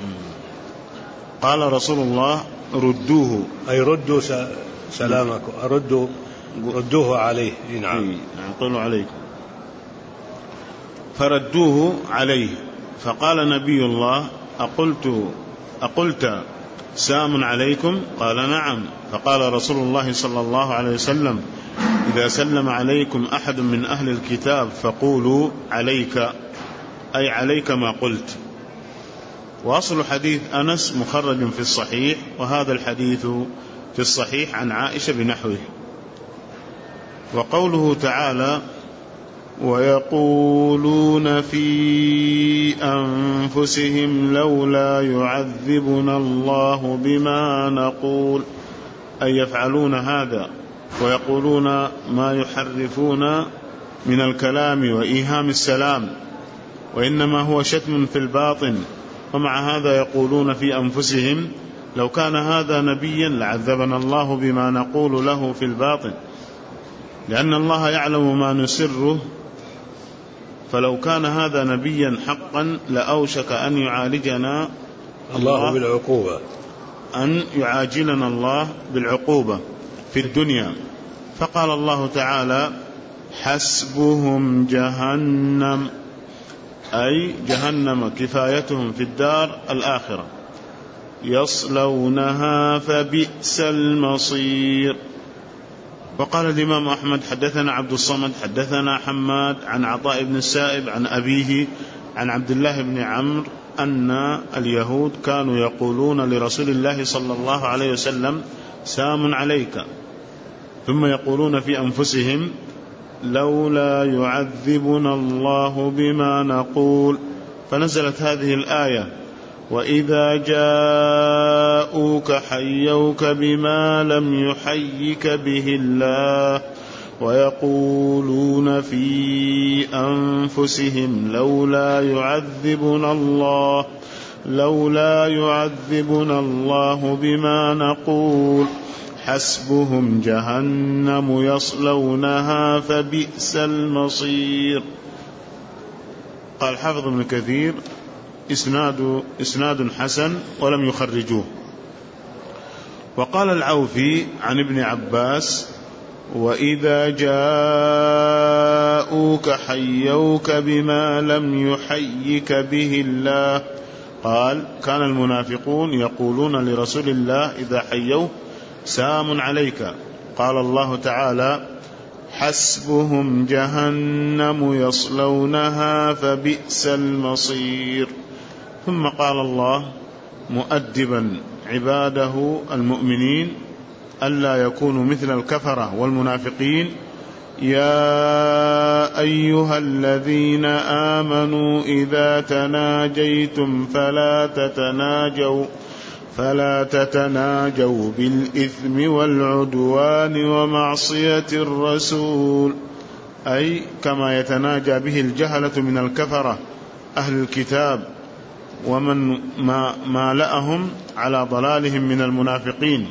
قال رسول الله: ردوه، أي ردوا سلامكم، ردوه عليه. نعم، قالوا عليكم. فردوه عليه، فقال نبي الله: أقلت سام عليكم؟ قال: نعم. فقال رسول الله صلى الله عليه وسلم: إذا سلم عليكم أحد من أهل الكتاب فقولوا عليك، أي عليك ما قلت. وأصل حديث أنس مخرج في الصحيح، وهذا الحديث في الصحيح عن عائشة بنحوه. وقوله تعالى: ويقولون في أنفسهم لولا يعذبنا الله بما نقول، أي يفعلون هذا ويقولون ما يحرفون من الكلام وإيهام السلام، وإنما هو شتم في الباطن. ومع هذا يقولون في أنفسهم: لو كان هذا نبيا لعذبنا الله بما نقول له في الباطن. لأن الله يعلم ما نسره، فلو كان هذا نبيا حقا لأوشك أن يعالجنا الله بالعقوبة، أن يعاجلنا الله بالعقوبة في الدنيا. فقال الله تعالى: حسبهم جهنم، أي جهنم كفايتهم في الدار الآخرة، يصلونها فبئس المصير. وقال الإمام أحمد: حدثنا عبد الصمد حدثنا حماد عن عطاء بن السائب عن أبيه عن عبد الله بن عمرو أن اليهود كانوا يقولون لرسول الله صلى الله عليه وسلم: سام عليك، ثم يقولون في أنفسهم: لولا يعذبنا الله بما نقول. فنزلت هذه الآية: وإذا جاءوك حيوك بما لم يحيك به الله ويقولون في أنفسهم لولا يعذبنا الله بما نقول حسبهم جهنم يصلونها فبئس المصير. قال حافظ ابن كثير: إسناد حسن ولم يخرجوه. وقال العوفي عن ابن عباس: وإذا جاءوك حيوك بما لم يحيك به الله. قال: كان المنافقون يقولون لرسول الله إذا حيوه: سام عليك. قال الله تعالى: حسبهم جهنم يصلونها فبئس المصير. ثم قال الله مؤدبا عباده المؤمنين ألا يكونوا مثل الكفرة والمنافقين: يا أيها الذين آمنوا إذا تناجيتم فلا تتناجوا بالإثم والعدوان ومعصية الرسول، أي كما يتناجى به الجهلة من الكفرة أهل الكتاب ومن مالأهم على ضلالهم من المنافقين.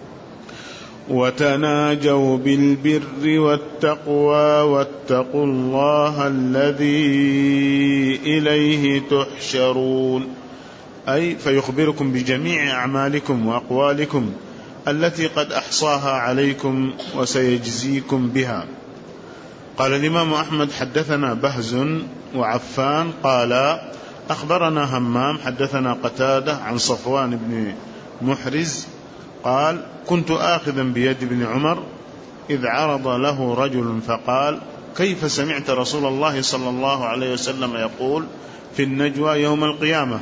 وتناجوا بالبر والتقوى واتقوا الله الذي إليه تحشرون، أي فيخبركم بجميع أعمالكم وأقوالكم التي قد أحصاها عليكم وسيجزيكم بها. قال الإمام أحمد: حدثنا بهز وعفان قال: أخبرنا همام حدثنا قتادة عن صفوان بن محرز قال: كنت آخذا بيد ابن عمر إذ عرض له رجل فقال: كيف سمعت رسول الله صلى الله عليه وسلم يقول في النجوى يوم القيامة؟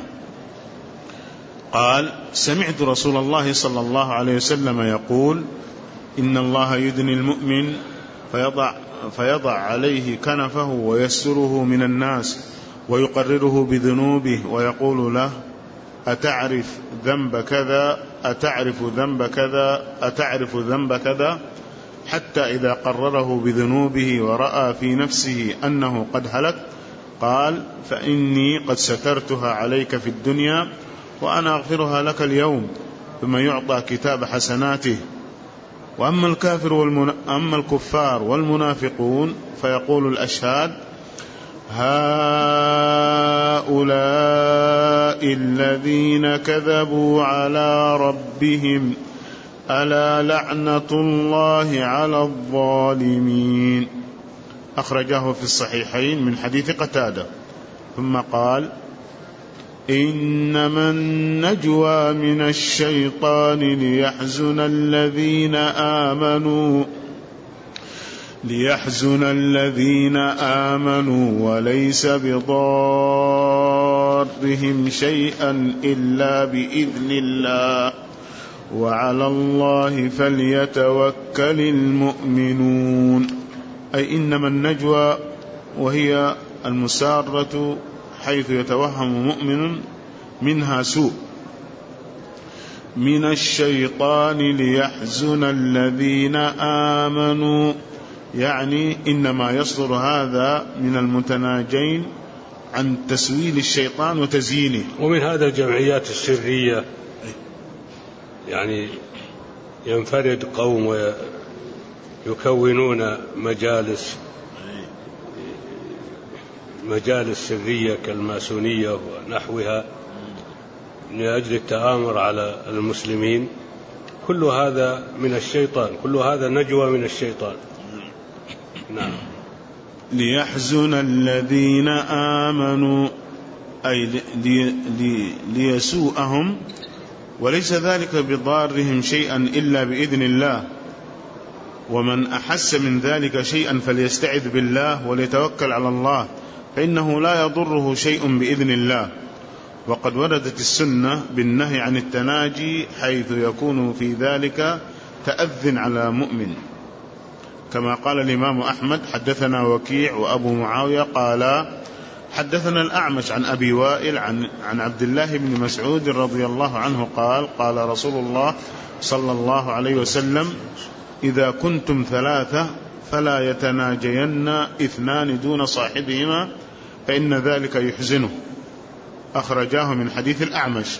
قال: سمعت رسول الله صلى الله عليه وسلم يقول: إن الله يدني المؤمن فيضع عليه كنفه ويستره من الناس ويقرره بذنوبه ويقول له: أتعرف ذنب كذا، أتعرف ذنب كذا، أتعرف ذنب كذا، حتى إذا قرره بذنوبه ورأى في نفسه أنه قد هلك قال: فإني قد سترتها عليك في الدنيا وأنا أغفرها لك اليوم، ثم يعطى كتاب حسناته. وأما الكفار والمنافقون فيقول الأشهاد: هؤلاء الذين كذبوا على ربهم ألا لعنة الله على الظالمين. أخرجه في الصحيحين من حديث قتادة. ثم قال: إنما النجوى من الشيطان ليحزن الذين آمنوا وليس بضارهم شيئا إلا بإذن الله وعلى الله فليتوكل المؤمنون. أي إنما النجوى وهي المسارة حيث يتوهم مؤمن منها سوء من الشيطان ليحزن الذين آمنوا، يعني إنما يصدر هذا من المتناجين عن تسويل الشيطان وتزيينه. ومن هذا الجمعيات السرية، يعني ينفرد قوم يكونون مجالس سرية كالماسونية ونحوها من أجل التآمر على المسلمين، كل هذا من الشيطان، كل هذا نجوى من الشيطان. نعم. ليحزن الذين آمنوا أي ليسوءهم، وليس ذلك بضارهم شيئا إلا بإذن الله، ومن أحس من ذلك شيئا فليستعذ بالله وليتوكل على الله، فإنه لا يضره شيء بإذن الله. وقد وردت السنة بالنهي عن التناجي حيث يكون في ذلك تأذن على مؤمن، كما قال الإمام أحمد: حدثنا وكيع وأبو معاوية قال حدثنا الأعمش عن أبي وائل عن عبد الله بن مسعود رضي الله عنه قال: قال رسول الله صلى الله عليه وسلم: إذا كنتم ثلاثة فلا يتناجين اثنان دون صاحبهما فإن ذلك يحزنه. أخرجاه من حديث الأعمش.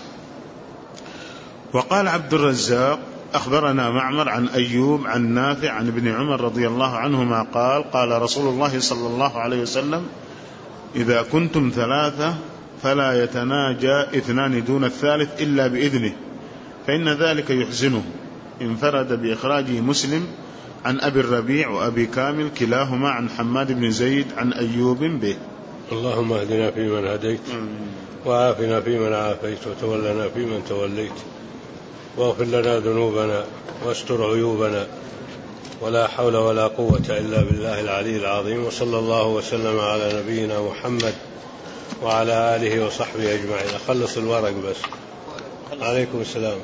وقال عبد الرزاق: أخبرنا معمر عن أيوب عن نافع عن ابن عمر رضي الله عنهما قال: قال رسول الله صلى الله عليه وسلم: إذا كنتم ثلاثة فلا يتناجى اثنان دون الثالث إلا بإذنه فإن ذلك يحزنه. انفرد بإخراجه مسلم عن أبي الربيع وأبي كامل كلاهما عن حماد بن زيد عن أيوب به. اللهم اهدنا فيمن هديت، وعافنا فيمن عافيت، وتولنا فيمن توليت، واغفر لنا ذنوبنا واستر عيوبنا، ولا حول ولا قوة إلا بالله العلي العظيم. وصلى الله وسلم على نبينا محمد وعلى آله وصحبه أجمعين. أخلص الورق بس. عليكم السلام.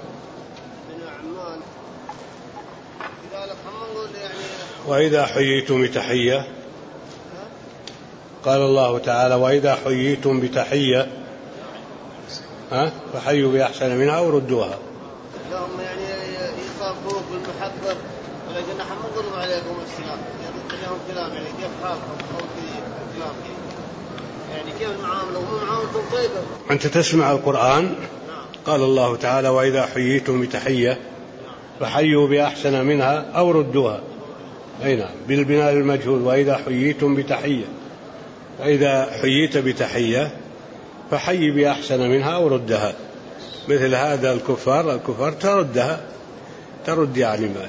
وإذا حييتم بتحية، قال الله تعالى: وإذا حييتم بتحية فحيوا بأحسن منها أو ردوها. لهم يعني يخافوك بالمحبة، ولكن نحن نضرب عليكم السلام، يرد لهم كلام يعني كيف حالكم أو كلام يعني كيف المعاملة ومعاملتهم طيبة. أنت تسمع القرآن؟ قال الله تعالى: وإذا حييتم بتحية فحيوا بأحسن منها أو ردوها. أي نعم، بالبناء المجهول: وإذا حييتم بتحية، فإذا حييت بتحية فحي بأحسن منها أو ردها. مثل هذا الكفار ترد يعني ما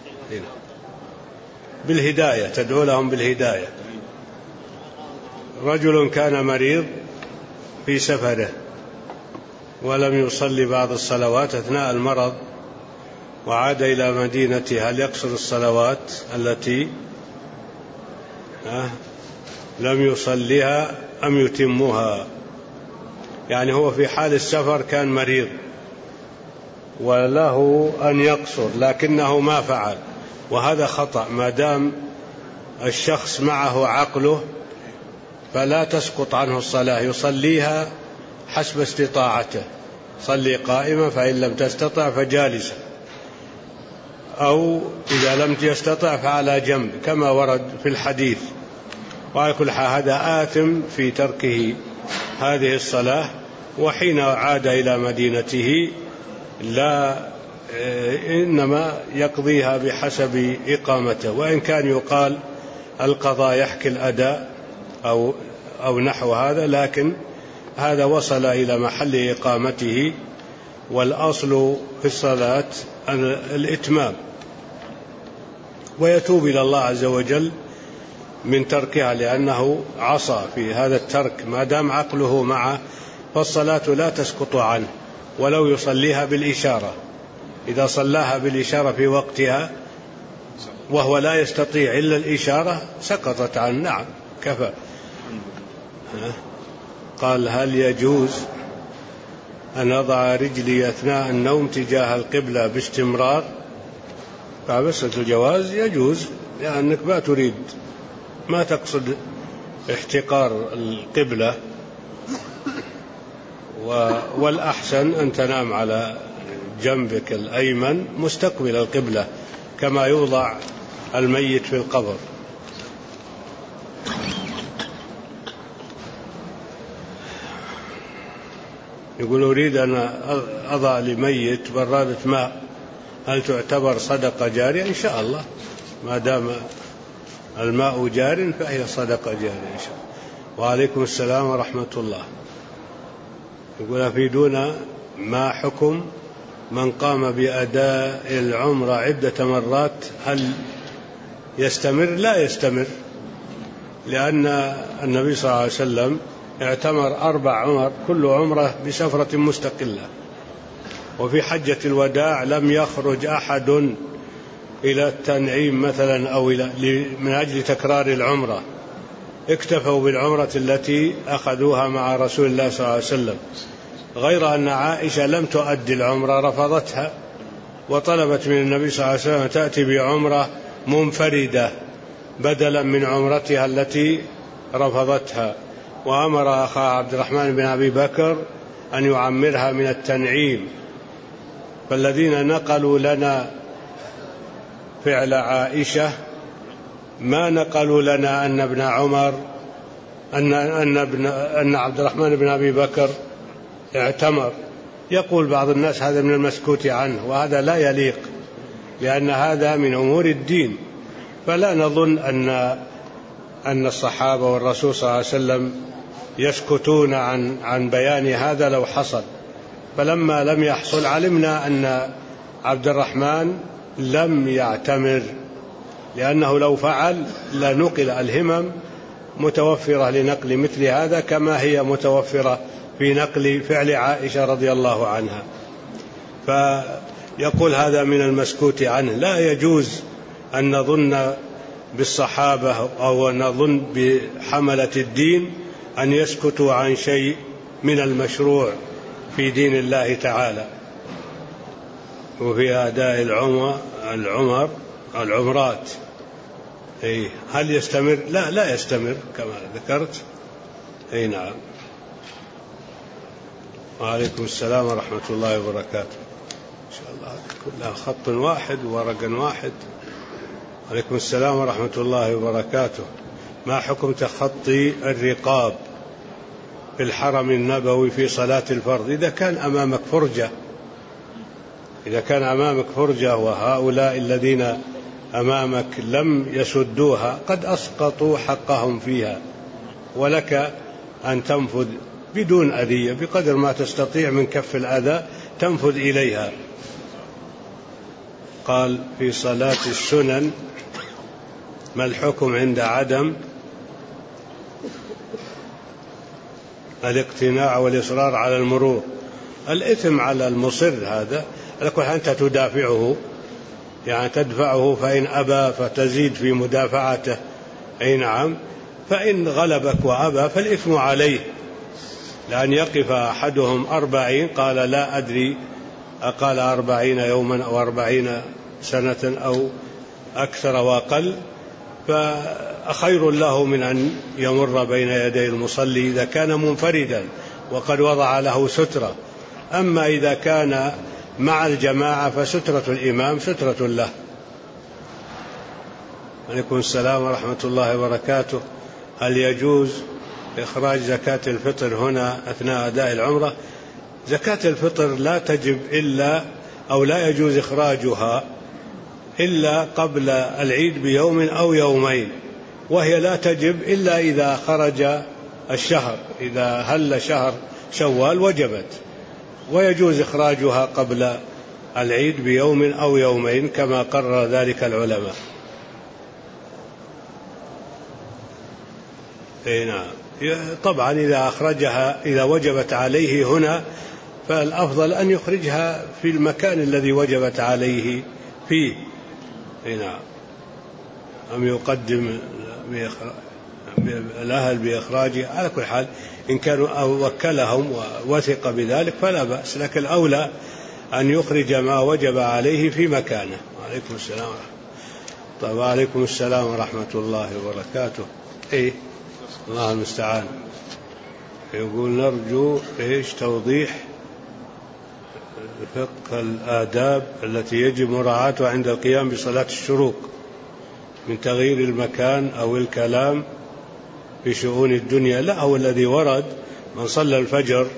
بالهداية، تدعو لهم بالهداية. رجل كان مريض في سفره ولم يصلي بعض الصلوات أثناء المرض، وعاد إلى مدينته، هل يقصر الصلوات التي لم يصليها أم يتمها؟ يعني هو في حال السفر كان مريض وله أن يقصر لكنه ما فعل، وهذا خطأ. ما دام الشخص معه عقله فلا تسقط عنه الصلاة، يصليها حسب استطاعته. صلي قائما، فإن لم تستطع فجالسا، أو إذا لم يستطع فعلى جنب كما ورد في الحديث. وعلى كل حال هذا آثم في تركه هذه الصلاة، وحين عاد إلى مدينته إنما يقضيها بحسب إقامته، وإن كان يقال القضاء يحكي الأداء أو نحو هذا، لكن هذا وصل إلى محل إقامته، والأصل في الصلاة الإتمام، ويتوب إلى الله عز وجل من تركها، لأنه عصى في هذا الترك. ما دام عقله معه فالصلاة لا تسقط عنه ولو يصليها بالإشارة. إذا صلاها بالإشارة في وقتها وهو لا يستطيع إلا الإشارة سقطت عنه. نعم، كفى. قال: هل يجوز أن أضع رجلي أثناء النوم تجاه القبلة باستمرار؟ فمسألة الجواز يجوز، لأنك ما تريد، ما تقصد احتقار القبلة، والأحسن أن تنام على جنبك الأيمن مستقبل القبلة كما يوضع الميت في القبر. يقول: أريد أن أضع لميت برادة ماء، هل تعتبر صدقة جارية؟ إن شاء الله ما دام الماء جار فهي صدقة جارية إن شاء الله. وعليكم السلام ورحمة الله. يقول أفيدونا ما حكم من قام بأداء العمرة عدة مرات، هل يستمر؟ لا يستمر، لأن النبي صلى الله عليه وسلم اعتمر 4 عمر، كل عمرة بسفرة مستقلة. وفي حجة الوداع لم يخرج أحد إلى التنعيم مثلا أو من أجل تكرار العمرة، اكتفوا بالعمرة التي أخذوها مع رسول الله صلى الله عليه وسلم، غير أن عائشة لم تؤدي العمرة، رفضتها وطلبت من النبي صلى الله عليه وسلم تأتي بعمرة منفردة بدلا من عمرتها التي رفضتها، وأمر أخاه عبد الرحمن بن أبي بكر أن يعمرها من التنعيم. فالذين نقلوا لنا فعل عائشة ما نقلوا لنا أن ابن عمر أن عبد الرحمن بن أبي بكر اعتمر. يقول بعض الناس هذا من المسكوت عنه، وهذا لا يليق، لأن هذا من أمور الدين. فلا نظن أن الصحابة والرسول صلى الله عليه وسلم يسكتون عن بيان هذا لو حصل. فلما لم يحصل علمنا أن عبد الرحمن لم يعتمر، لأنه لو فعل لنقل. الهمم متوفرة لنقل مثل هذا كما هي متوفرة في نقل فعل عائشة رضي الله عنها. فيقول هذا من المسكوت عنه. لا يجوز أن نظن بالصحابة أو نظن بحملة الدين أن يسكتوا عن شيء من المشروع في دين الله تعالى. وفي أداء العمرات هل يستمر؟ لا يستمر كما ذكرت. نعم. وعليكم السلام ورحمة الله وبركاته. إن شاء الله كلها خط واحد وورق واحد. وعليكم السلام ورحمة الله وبركاته. ما حكم تخطي الرقاب في الحرم النبوي في صلاة الفرض إذا كان أمامك فرجة وهؤلاء الذين أمامك لم يسدوها قد أسقطوا حقهم فيها، ولك أن تنفذ بدون أذية بقدر ما تستطيع من كف الأذى تنفذ إليها. قال في صلاة السنن ما الحكم عند عدم الاقتناع والإصرار على المرور؟ الإثم على المصر هذا، لكن أنت تدافعه، يعني تدفعه، فإن أبى فتزيد في مدافعته. نعم. فإن غلبك وأبى فالإثم عليه، لأن يقف أحدهم 40 قال لا أدري أقال 40 يوما أو 40 سنة أو أكثر وأقل، فخير له من أن يمر بين يدي المصلي إذا كان منفردا وقد وضع له سترة. أما إذا كان مع الجماعة فسترة الإمام سترة له. عليكم السلام ورحمة الله وبركاته. هل يجوز إخراج زكاة الفطر هنا أثناء أداء العمرة؟ زكاة الفطر لا تجب لا يجوز إخراجها إلا قبل العيد بيوم أو يومين، وهي لا تجب إلا إذا خرج الشهر، إذا هل شهر شوال وجبت، ويجوز إخراجها قبل العيد بيوم أو يومين كما قرر ذلك العلماء. نعم. طبعا إذا أخرجها إذا وجبت عليه هنا فالأفضل أن يخرجها في المكان الذي وجبت عليه فيه. نعم. أم يقدم الأهل بإخراجه. على كل حال إن كانوا وكلهم ووثق بذلك فلا بأس، لكن الأولى أن يخرج ما وجب عليه في مكانه. وعليكم السلام. طيب وعليكم السلام ورحمة الله وبركاته. الله المستعان. يقول نرجو توضيح فقه الآداب التي يجب مراعاتها عند القيام بصلاة الشروق من تغيير المكان أو الكلام في شؤون الدنيا. لا، هو الذي ورد من صلى الفجر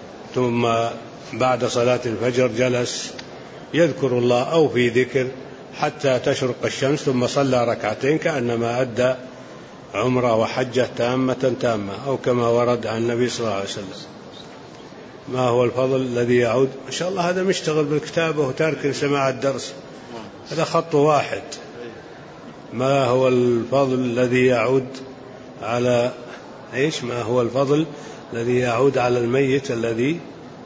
ثم بعد صلاة الفجر جلس يذكر الله أو في ذكر حتى تشرق الشمس، ثم صلى ركعتين كأنما أدى عمرة وحجة تامة أو كما ورد عن النبي صلى الله عليه وسلم. ما هو الفضل الذي يعود؟ ما شاء الله هذا مشتغل بالكتابة وتارك سماع الدرس، هذا خط واحد. ما هو الفضل الذي يعود على إيش؟ ما هو الفضل الذي يعود على الميت الذي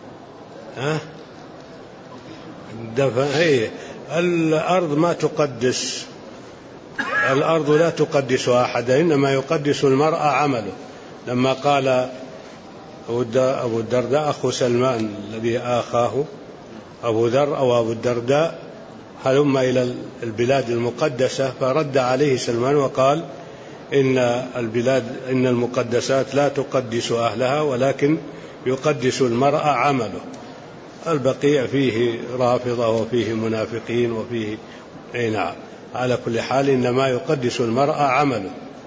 دفن؟ هي الأرض ما تقدس، الأرض لا تقدس أحدا، إنما يقدس المرء عمله. لما قال أبو الدرداء أخو سلمان الذي آخاه أبو ذر أو أبو الدرداء هلم إلى البلاد المقدسة، فرد عليه سلمان وقال إن المقدسات لا تقدس أهلها ولكن يقدس المرء عمله. البقيع فيه رافضة وفيه منافقين وفيه نعم. على كل حال إنما يقدس المرء عمله.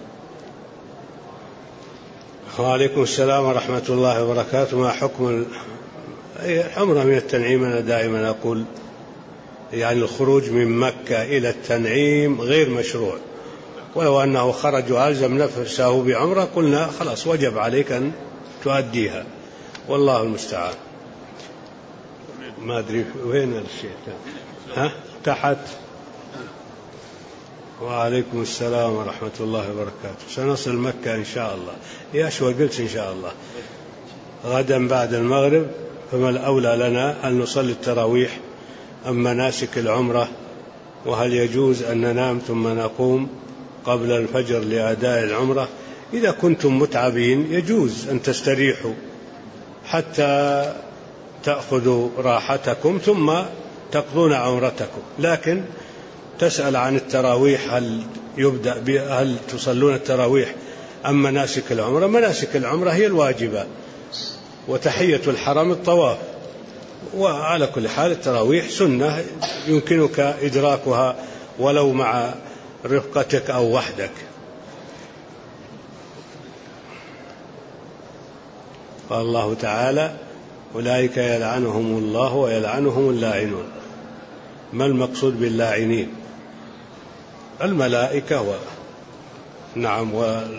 وعليكم السلام ورحمة الله وبركاته. ما حكم العمرة من التنعيم؟ أنا دائما أقول يعني الخروج من مكة إلى التنعيم غير مشروع، ولو أنه خرج وألزم نفسه بعمرة قلنا خلاص وجب عليك أن تؤديها، والله المستعان. ما أدري وين الشيء تحت. وعليكم السلام ورحمة الله وبركاته. سنصل مكة إن شاء الله. يا شو قلت إن شاء الله غدا بعد المغرب، فما الأولى لنا أن نصلي التراويح أم مناسك العمرة؟ وهل يجوز أن ننام ثم نقوم قبل الفجر لأداء العمرة؟ إذا كنتم متعبين يجوز أن تستريحوا حتى تأخذوا راحتكم ثم تقضون عمرتكم، لكن تسأل عن التراويح هل تصلون التراويح أم مناسك العمرة؟ مناسك العمرة هي الواجبة، وتحية الحرم الطواف، وعلى كل حال التراويح سنة يمكنك إدراكها ولو مع رفقتك أو وحدك. قال الله تعالى أولئك يلعنهم الله ويلعنهم اللاعنون. ما المقصود باللاعنين؟ الملائكة نعم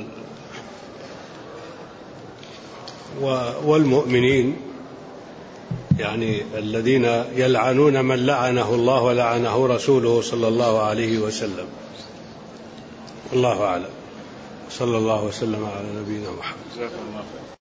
والمؤمنين، يعني الذين يلعنون من لعنه الله ولعنه رسوله صلى الله عليه وسلم. الله أعلم. صلى الله وسلم على نبينا محمد.